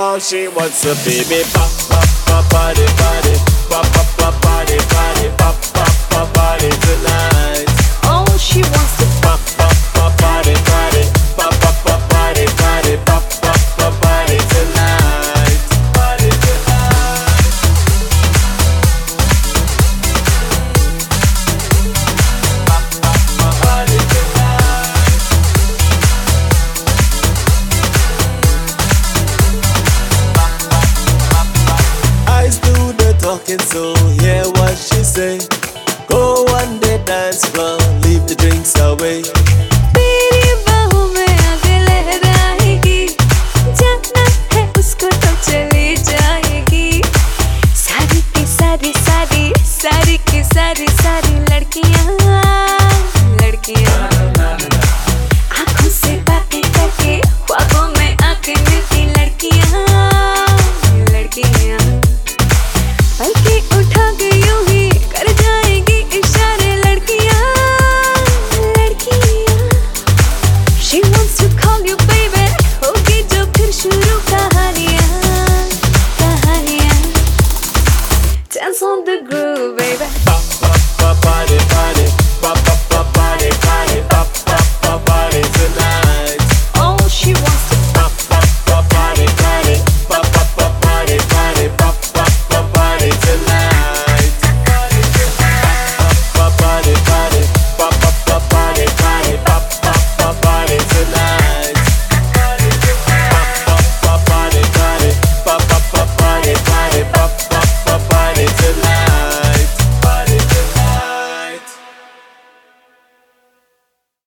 She wants a baby pop, pop, pop, party, party, pop, pop, pop, party, party, pop, pop, pop, party tonight. Oh, she wants to pop, pop, pop, party, party, pop, pop, pop, party, party, pop, pop, pop, party tonight. Party tonight. Pop, pop, pop, party tonight. Eyes do the talking, so